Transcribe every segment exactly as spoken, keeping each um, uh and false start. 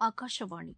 ஆகாஷவாணி.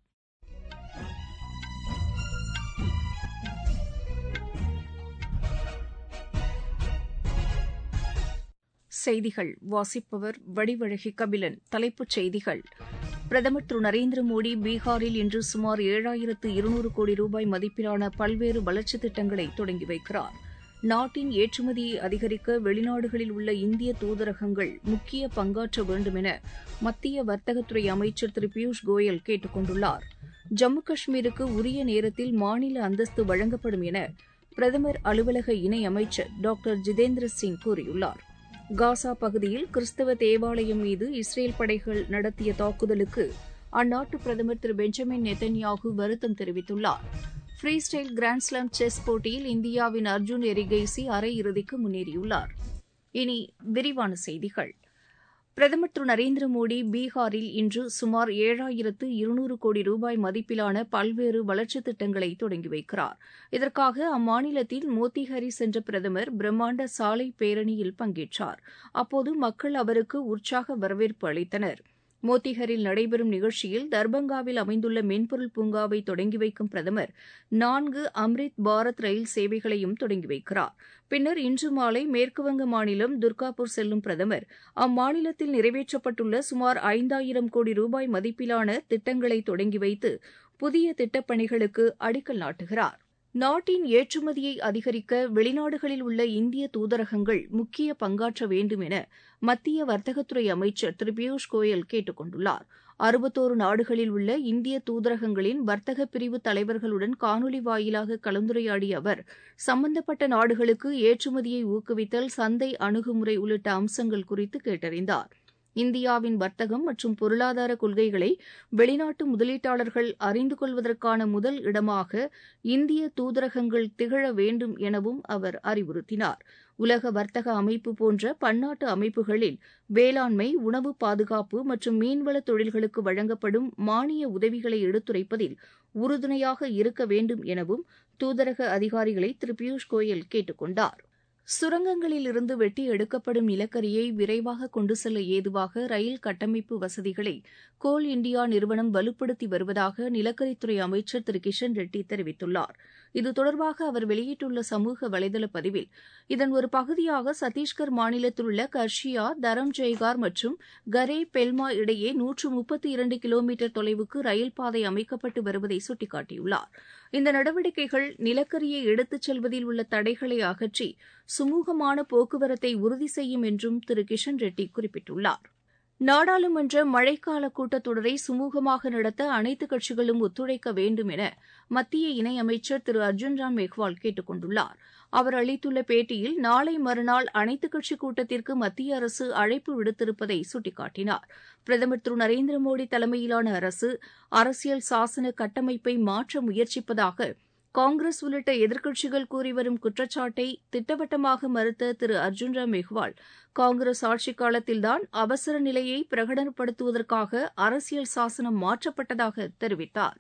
செய்திகள் வாசிப்பவர் வடிவழகி கபிலன். தலைப்புச் செய்திகள்: பிரதமர் திரு நரேந்திர மோடி பீகாரில் இன்று சுமார் ஏழாயிரத்து இருநூறு கோடி ரூபாய் மதிப்பிலான பல்வேறு வளர்ச்சித் திட்டங்களை தொடங்கி வைக்கிறார். நாட்டின் ஏற்றுமதியை அதிகரிக்க வெளிநாடுகளில் உள்ள இந்திய தூதரகங்கள் முக்கிய பங்காற்ற வேண்டும் என மத்திய வர்த்தகத்துறை அமைச்சர் திரு பியூஷ் கோயல் கேட்டுக் கொண்டுள்ளார். ஜம்மு காஷ்மீருக்கு உரிய நேரத்தில் மாநில அந்தஸ்து வழங்கப்படும் என பிரதமர் அலுவலக இணையமைச்சர் டாக்டர் ஜிதேந்திர சிங் கூறியுள்ளார். காசா பகுதியில் கிறிஸ்தவ தேவாலயம் மீது இஸ்ரேல் படைகள் நடத்திய தாக்குதலுக்கு அந்நாட்டு பிரதமர் திரு பெஞ்சமின் நெத்தன்யாகு வருத்தம் தெரிவித்துள்ளார். ஃப்ரீ ஸ்டைல் கிராண்ட்ஸ்லாம் செஸ் போட்டியில் இந்தியாவின் அர்ஜுன் எரிகெய்சி அரையிறுதிக்கு முன்னேறியுள்ளார். இனி விரிவான செய்திகள். பிரதமர் திரு நரேந்திர மோடி பீகாரில் இன்று சுமார் ஏழாயிரத்து இருநூறு கோடி ரூபாய் மதிப்பிலான பல்வேறு வளர்ச்சித் திட்டங்களை தொடங்கி வைக்கிறார். இதற்காக அம்மாநிலத்தில் மோத்திஹரி சென்ற பிரதமர் பிரம்மாண்ட சாலை பேரணியில் பங்கேற்றார். அப்போது மக்கள் அவருக்கு உற்சாக வரவேற்பு அளித்தனர். மோத்திஹரில் நடைபெறும் நிகழ்ச்சியில் தர்பங்காவில் அமைந்துள்ள மென்பொருள் பூங்காவை தொடங்கி வைக்கும் பிரதமர் நான்கு அம்ரித் பாரத் ரயில் சேவைகளையும் தொடங்கி வைக்கிறார். பின்னர் இன்று மாலை மேற்குவங்க மாநிலம் துர்காபூர் செல்லும் பிரதமர் அம்மாநிலத்தில் நிறைவேற்றப்பட்டுள்ள சுமார் ஐந்தாயிரம் கோடி ரூபாய் மதிப்பிலான திட்டங்களை தொடங்கி வைத்து புதிய திட்டப்பணிகளுக்கு அடிக்கல் நாட்டுகிறார். நாட்டின் ஏற்றுமதியை அதிகரிக்க வெளிநாடுகளில் உள்ள இந்திய தூதரகங்கள் முக்கிய பங்காற்ற வேண்டும் என மத்திய வர்த்தகத்துறை அமைச்சர் திரு பியூஷ் கோயல் கேட்டுக் கொண்டுள்ளார். அறுபத்தோரு நாடுகளில் உள்ள இந்திய தூதரகங்களின் வர்த்தக பிரிவு தலைவர்களுடன் காணொலி வாயிலாக கலந்துரையாடிய அவர் சம்பந்தப்பட்ட நாடுகளுக்கு ஏற்றுமதியை ஊக்குவித்தல், சந்தை அணுகுமுறை உள்ளிட்ட அம்சங்கள் குறித்து கேட்டறிந்தார். இந்தியாவின் வர்த்தகம் மற்றும் பொருளாதார கொள்கைகளை வெளிநாட்டு முதலீட்டாளர்கள் அறிந்து கொள்வதற்கான முதல் இடமாக இந்திய தூதரகங்கள் திகழ வேண்டும் எனவும் அவர் அறிவுறுத்தினார். உலக வர்த்தக அமைப்பு போன்ற பன்னாட்டு அமைப்புகளில் வேளாண்மை, உணவு பாதுகாப்பு மற்றும் மீன்வள தொழில்களுக்கு வழங்கப்படும் மானிய உதவிகளை எடுத்துரைப்பதில் உறுதுணையாக இருக்க வேண்டும் எனவும் தூதரக அதிகாரிகளை திரு பியூஷ் கோயல் கேட்டுக் கொண்டார். சுரங்கங்களில் இருந்து வெட்டி எடுக்கப்படும் நிலக்கரியை விரைவாக கொண்டு செல்ல ஏதுவாக ரயில் கட்டமைப்பு வசதிகளை கோல் இண்டியா நிறுவனம் வலுப்படுத்தி வருவதாக நிலக்கரித்துறை அமைச்சர் திரு கிஷன் ரெட்டி தெரிவித்துள்ளார். இது தொடர்பாக அவர் வெளியிட்டுள்ள சமூக வலைதள பதிவில், இதன் ஒரு பகுதியாக சத்தீஸ்கர் மாநிலத்தில் உள்ள கர்ஷியா, தரம்ஜெய்கார் மற்றும் கரே பெல்மா இடையே நூற்று முப்பத்தி இரண்டு கிலோமீட்டர் தொலைவுக்கு ரயில் பாதை அமைக்கப்பட்டு வருவதை சுட்டிக்காட்டியுள்ளார். இந்த நடவடிக்கைகள் நிலக்கரியை எடுத்துச் செல்வதில் உள்ள தடைகளை அகற்றி சுமூகமான போக்குவரத்தை உறுதி செய்யும் என்றும் திரு கிஷன் ரெட்டி குறிப்பிட்டுள்ளார். நாடாளுமன்ற மழைக்கால கூட்டத்தொடரை சுமூகமாக நடத்த அனைத்துக் கட்சிகளும் ஒத்துழைக்க வேண்டும் என மத்திய இணையமைச்சர் திரு அர்ஜுன் ராம் மெஹ்வால் கேட்டுக் கொண்டுள்ளார். அவர் அளித்துள்ள பேட்டியில் நாளை மறுநாள் அனைத்துக் கட்சிக் கூட்டத்திற்கு மத்திய அரசு அழைப்பு விடுத்திருப்பதை சுட்டிக்காட்டினார். பிரதமர் திரு நரேந்திர மோடி தலைமையிலான அரசு அரசியல் சாசன கட்டமைப்பை மாற்ற முயற்சிப்பதாக காங்கிரஸ் உள்ளிட்ட எதிர்க்கட்சிகள் கூறிவரும் குற்றச்சாட்டை திட்டவட்டமாக மறுத்த திரு அர்ஜுன் ராம் மெஹ்வால், காங்கிரஸ் ஆட்சிக் காலத்தில்தான் அவசர நிலையை பிரகடனப்படுத்துவதற்காக அரசியல் சாசனம் மாற்றப்பட்டதாக தெரிவித்தார்.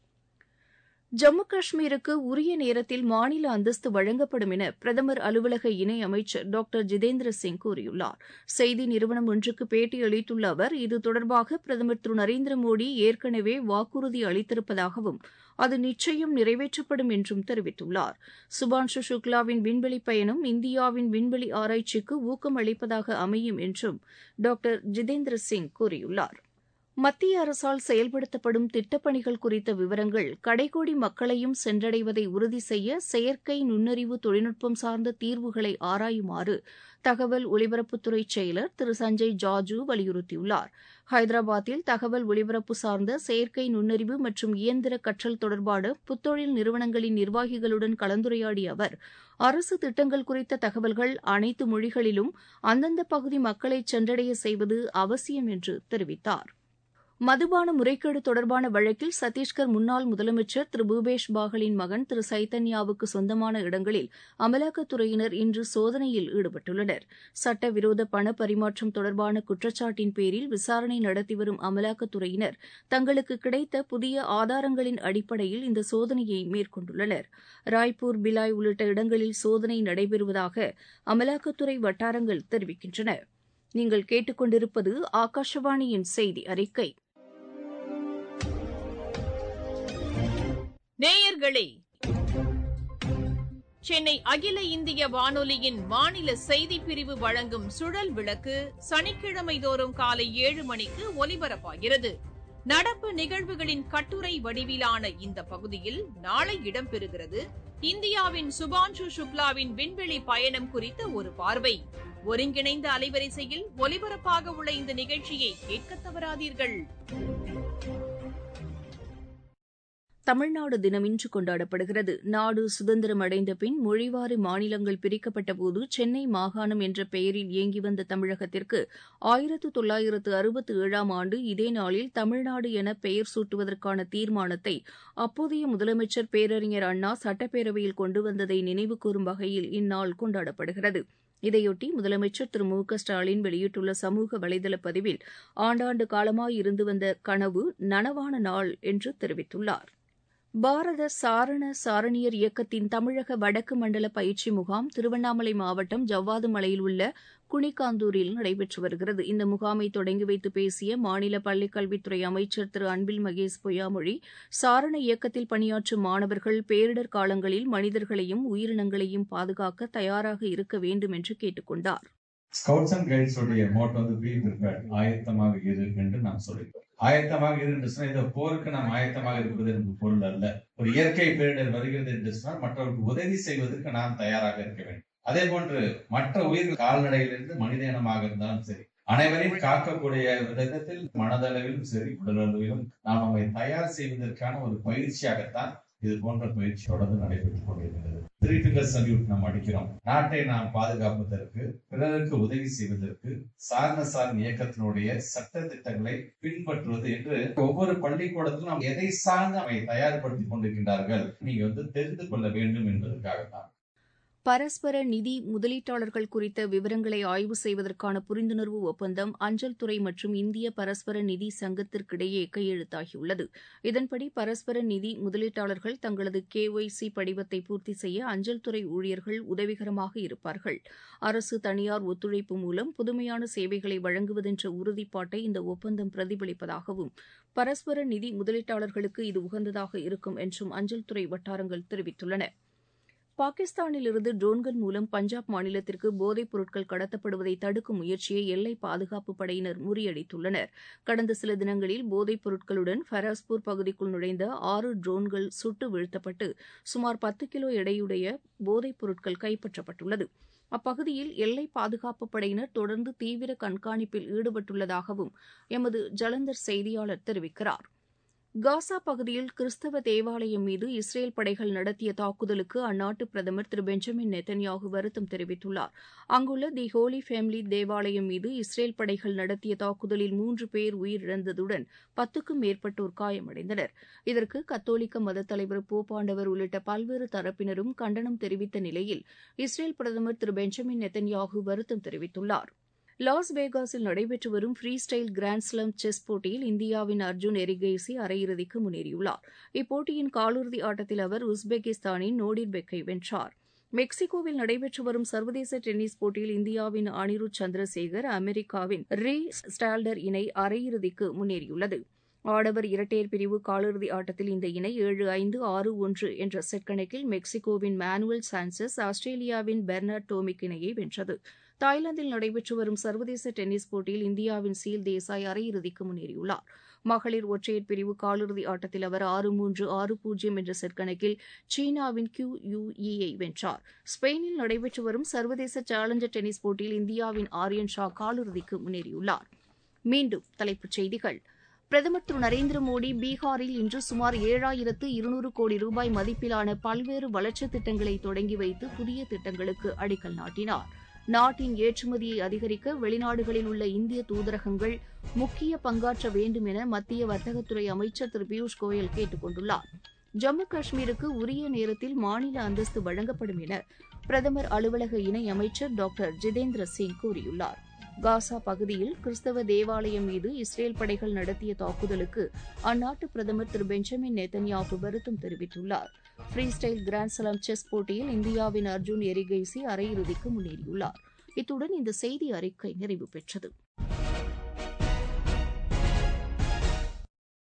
ஜம்மு காஷ்மீருக்கு உரிய நேரத்தில் மாநில அந்தஸ்து வழங்கப்படும் என பிரதமர் அலுவலக இணையமைச்சர் டாக்டர் ஜிதேந்திர சிங் கூறியுள்ளார். செய்தி நிறுவனம் ஒன்றுக்கு பேட்டியளித்துள்ள அவர், இது தொடர்பாக பிரதமர் திரு நரேந்திர மோடி ஏற்கனவே வாக்குறுதி அளித்திருப்பதாகவும் அது நிச்சயம் நிறைவேற்றப்படும் என்றும் தெரிவித்துள்ளார். சுபான்ஷு சுக்லாவின் விண்வெளி பயணம் இந்தியாவின் விண்வெளி ஆராய்ச்சிக்கு ஊக்கம் அளிப்பதாக அமையும் என்றும் டாக்டர் ஜிதேந்திர சிங் கூறியுள்ளார். மத்திய அரசால் செயல்படுத்தப்படும் திட்டப்பணிகள் குறித்த விவரங்கள் கடைக்கோடி மக்களையும் சென்றடைவதை உறுதி செய்ய செயற்கை நுண்ணறிவு தொழில்நுட்பம் சார்ந்த தீர்வுகளை ஆராயுமாறு தகவல் ஒலிபரப்புத்துறை செயலர் திரு சஞ்சய் ஜாஜூ வலியுறுத்தியுள்ளார். ஹைதராபாத்தில் தகவல் ஒலிபரப்பு சார்ந்த செயற்கை நுண்ணறிவு மற்றும் இயந்திர கற்றல் தொடர்பான புத்தொழில் நிறுவனங்களின் நிர்வாகிகளுடன் கலந்துரையாடிய அவர், அரசு திட்டங்கள் குறித்த தகவல்கள் அனைத்து மொழிகளிலும் அந்தந்த பகுதி மக்களை சென்றடைய செய்வது அவசியம் என்று தெரிவித்தார். மதுபான முறைகேடு தொடர்பான வழக்கில் சத்தீஸ்கர் முன்னாள் முதலமைச்சர் திரு பூபேஷ் பாகலின் மகன் திரு சைத்தன்யாவுக்கு சொந்தமான இடங்களில் அமலாக்கத்துறையினர் இன்று சோதனையில் ஈடுபட்டுள்ளனர். சட்டவிரோத பண பரிமாற்றம் தொடர்பான குற்றச்சாட்டின் பேரில் விசாரணை நடத்தி வரும் அமலாக்கத்துறையினர் தங்களுக்கு கிடைத்த புதிய ஆதாரங்களின் அடிப்படையில் இந்த சோதனையை மேற்கொண்டுள்ளனர். ராய்ப்பூர், பிலாய் உள்ளிட்ட இடங்களில் சோதனை நடைபெறுவதாக அமலாக்கத்துறை வட்டாரங்கள் தெரிவிக்கின்றன. நீங்கள் கேட்டுக்கொண்டிருப்பது ஆகாஷவாணியின் செய்தி அறிக்கை. நேயர்களே, சென்னை அகில இந்திய வானொலியின் மாநில செய்திப் பிரிவு வழங்கும் சுழல் விளக்கு சனிக்கிழமை தோறும் காலை ஏழு மணிக்கு ஒலிபரப்பாகிறது. நடப்பு நிகழ்வுகளின் கட்டுரை வடிவிலான இந்த பகுதியில் நாளை இடம்பெறுகிறது இந்தியாவின் சுபான்ஷு சுக்லாவின் விண்வெளி பயணம் குறித்த ஒரு பார்வை. ஒருங்கிணைந்த அலைவரிசையில் ஒலிபரப்பாக உள்ள இந்த நிகழ்ச்சியை கேட்க தவறாதீர்கள். தமிழ்நாடு தினம் இன்று கொண்டாடப்படுகிறது. நாடு சுதந்திரம் அடைந்த பின் மொழிவாரி மாநிலங்கள் பிரிக்கப்பட்டபோது சென்னை மாகாணம் என்ற பெயரில் இயங்கி வந்த தமிழகத்திற்கு ஆயிரத்து தொள்ளாயிரத்து அறுபத்தி ஏழாம் ஆண்டு இதே நாளில் தமிழ்நாடு என பெயர் சூட்டுவதற்கான தீர்மானத்தை அப்போதைய முதலமைச்சர் பேரறிஞர் அண்ணா சட்டப்பேரவையில் கொண்டு வந்ததை நினைவுகூரும் வகையில் இந்நாள் கொண்டாடப்படுகிறது. இதையொட்டி முதலமைச்சர் திரு மு க ஸ்டாலின் வெளியிட்டுள்ள சமூக வலைதள பதிவில் ஆண்டாண்டு காலமாய் இருந்து வந்த கனவு நனவான நாள் என்று தெரிவித்துள்ளார். பாரத சாரண சாரணியர் இயக்கத்தின் தமிழக வடக்கு மண்டல பயிற்சி முகாம் திருவண்ணாமலை மாவட்டம் ஜவ்வாது மலையில் உள்ள குணிக்காந்தூரில் நடைபெற்று வருகிறது. இந்த முகாமை தொடங்கி வைத்து பேசிய மாநில பள்ளிக்கல்வித்துறை அமைச்சர் திரு அன்பில் மகேஷ் பொய்யாமொழி, சாரண இயக்கத்தில் பணியாற்றும் மாணவர்கள் பேரிடர் காலங்களில் மனிதர்களையும் உயிரினங்களையும் பாதுகாக்க தயாராக இருக்க வேண்டும் என்று கேட்டுக் கொண்டார். ஸ்கவுட்ஸ் அண்ட் கைட்ஸ் உடைய மோட்டோ வந்து பி பிரிப்பேர்ட், ஆயத்தமாக இரு என்று நாம் சொல்லிட்டோம். ஆயத்தமாக இரு என்று சொன்னால் இந்த போருக்கு நாம் ஆயத்தமாக இருப்பது என்று பொருள் அல்ல. ஒரு இயற்கை பேரிடர் வருகிறது என்று சொன்னால் மற்றவர்களுக்கு உதவி செய்வதற்கு நாம் தயாராக இருக்க வேண்டும். அதே போன்று மற்ற உயிர்கள் கால்நடையிலிருந்து மனித இனமாக இருந்தாலும் சரி, அனைவரையும் காக்கக்கூடிய விதத்தில் மனதளவிலும் சரி உடலளவிலும் நாம் நம்மை தயார் செய்வதற்கான ஒரு பயிற்சியாகத்தான் இது போன்ற பயிற்சி தொடர்ந்து நடைபெற்றுக் கொண்டிருக்கிறது. த்ரீ ஃபிங்கர் சல்யூட் நாம் அடிக்கிறோம். நாட்டை நாம் பாதுகாப்பதற்கு, பிறருக்கு உதவி செய்வதற்கு சாரண சாரண் இயக்கத்தினுடைய சட்ட திட்டங்களை பின்பற்றுவது என்று ஒவ்வொரு பள்ளிக்கூடத்திலும் நாம் எதை சார்ந்து அவை தயார்படுத்திக் கொண்டிருக்கின்றார்கள் நீங்க வந்து தெரிந்து கொள்ள வேண்டும் என்பதற்காகத்தான். பரஸ்பர நிதி முதலீட்டாளர்கள் குறித்த விவரங்களை ஆய்வு செய்வதற்கான புரிந்துணர்வு ஒப்பந்தம் அஞ்சல் துறை மற்றும் இந்திய பரஸ்பர நிதி சங்கத்திற்கிடையே கையெழுத்தாகியுள்ளது. இதன்படி பரஸ்பர நிதி முதலீட்டாளர்கள் தங்களது கே ஒய் சி படிவத்தை பூர்த்தி செய்ய அஞ்சல் துறை ஊழியர்கள் உதவிகரமாக இருப்பார்கள். அரசு தனியார் ஒத்துழைப்பு மூலம் புதுமையான சேவைகளை வழங்குவதென்ற உறுதிப்பாட்டை இந்த ஒப்பந்தம் பிரதிபலிப்பதாகவும் பரஸ்பர நிதி முதலீட்டாளர்களுக்கு இது உகந்ததாக இருக்கும் என்றும் அஞ்சல் துறை வட்டாரங்கள் தெரிவித்துள்ளன. பாகிஸ்தானிலிருந்து ட்ரோன்கள் மூலம் பஞ்சாப் மாநிலத்திற்கு போதைப் பொருட்கள் கடத்தப்படுவதை தடுக்கும் முயற்சியை எல்லை பாதுகாப்பு படையினர் முறியடித்துள்ளனர். கடந்த சில தினங்களில் போதைப் பொருட்களுடன் ஃபராஸ்பூர் பகுதிக்குள் நுழைந்த ஆறு ட்ரோன்கள் சுட்டு வீழ்த்தப்பட்டு சுமார் பத்து கிலோ எடையுடைய போதைப் பொருட்கள் கைப்பற்றப்பட்டுள்ளது. அப்பகுதியில் எல்லை பாதுகாப்பு படையினர் தொடர்ந்து தீவிர கண்காணிப்பில் ஈடுபட்டுள்ளதாகவும் எமது ஜலந்தர் செய்தியாளர் தெரிவிக்கிறார். காசா பகுதியில் கிறிஸ்தவ தேவாலயம் மீது இஸ்ரேல் படைகள் நடத்திய தாக்குதலுக்கு அந்நாட்டு பிரதமர் திரு பெஞ்சமின் நெத்தன்யாகு வருத்தம் தெரிவித்துள்ளார். அங்குள்ள தி ஹோலி ஃபேமிலி தேவாலயம் மீது இஸ்ரேல் படைகள் நடத்திய தாக்குதலில் மூன்று பேர் உயிரிழந்ததுடன் பத்துக்கும் மேற்பட்டோர் காயமடைந்தனர். இதற்கு கத்தோலிக்க மதத் தலைவர் போப்பாண்டவர் உள்ளிட்ட பல்வேறு தரப்பினரும் கண்டனம் தெரிவித்த நிலையில் இஸ்ரேல் பிரதமர் திரு பெஞ்சமின் நெத்தன்யாகு வருத்தம் தெரிவித்துள்ளார். லாஸ் வேகாஸில் நடைபெற்று வரும் ஃப்ரீ ஸ்டைல் கிராண்ட்ஸ்லாம் செஸ் போட்டியில் இந்தியாவின் அர்ஜுன் எரிகெய்சி அரையிறுதிக்கு முன்னேறியுள்ளார். இப்போட்டியின் காலிறுதி ஆட்டத்தில் அவர் உஸ்பெகிஸ்தானின் நோடிர்பெக்கை வென்றார். மெக்சிகோவில் நடைபெற்று வரும் சர்வதேச டென்னிஸ் போட்டியில் இந்தியாவின் அனிருத் சந்திரசேகர் அமெரிக்காவின் ரீ ஸ்டால்டர் இணை அரையிறுதிக்கு முன்னேறியுள்ளது. ஆடவர் இரட்டையர் பிரிவு காலிறுதி ஆட்டத்தில் இந்த இணை ஏழு ஐந்து ஆறு ஒன்று என்ற செட் கணக்கில் மெக்சிகோவின் மானுவல் சான்சஸ் ஆஸ்திரேலியாவின் பெர்னார்ட் டோமிக் இணையை வென்றது. தாய்லாந்தில் நடைபெற்று வரும் சர்வதேச டென்னிஸ் போட்டியில் இந்தியாவின் சீல் தேசாய் அரையிறுதிக்கு முன்னேறியுள்ளார். மகளிர் ஒற்றையர் பிரிவு காலிறுதி ஆட்டத்தில் அவர் ஆறு மூன்று ஆறு பூஜ்ஜியம் என்ற செட் கணக்கில் சீனாவின் கியூ யூ ஈயை வென்றார். ஸ்பெயினில் நடைபெற்று வரும் சர்வதேச சேலஞ்சர் டென்னிஸ் போட்டியில் இந்தியாவின் ஆரியன் ஷா காலிறுதிக்கு முன்னேறியுள்ளார். மீண்டும் தலைப்புச் செய்திகள். பிரதமர் திரு நரேந்திர மோடி பீகாரில் இன்று சுமார் ஏழாயிரத்து இருநூறு கோடி ரூபாய் மதிப்பிலான பல்வேறு வளர்ச்சித் திட்டங்களை தொடங்கி வைத்து புதிய திட்டங்களுக்கு அடிக்கல் நாட்டினார். நாட்டின் ஏற்றுமதியை அதிகரிக்க வெளிநாடுகளில் உள்ள இந்திய தூதரகங்கள் முக்கிய பங்காற்ற வேண்டும் என மத்திய வர்த்தகத்துறை அமைச்சர் திரு பியூஷ் கோயல் கேட்டுக் கொண்டுள்ளார். ஜம்மு காஷ்மீருக்கு உரிய நேரத்தில் மாநில அந்தஸ்து வழங்கப்படும் என பிரதமர் அலுவலக இணையமைச்சர் டாக்டர் ஜிதேந்திர சிங் கூறியுள்ளார். காசா பகுதியில் கிறிஸ்தவ தேவாலயம் மீது இஸ்ரேல் படைகள் நடத்திய தாக்குதலுக்கு அந்நாட்டு பிரதமர் திரு பெஞ்சமின் நெத்தன்யாகு வருத்தம் தெரிவித்துள்ளார். ஃப்ரீ ஸ்டைல் கிராண்ட்ஸ்லாம் செஸ் போட்டியில் இந்தியாவின் அர்ஜுன் எரிகெய்சி அரையிறுதிக்கு முன்னேறியுள்ளார். இத்துடன் இந்த செய்தி அறிக்கை நிறைவு பெற்றது.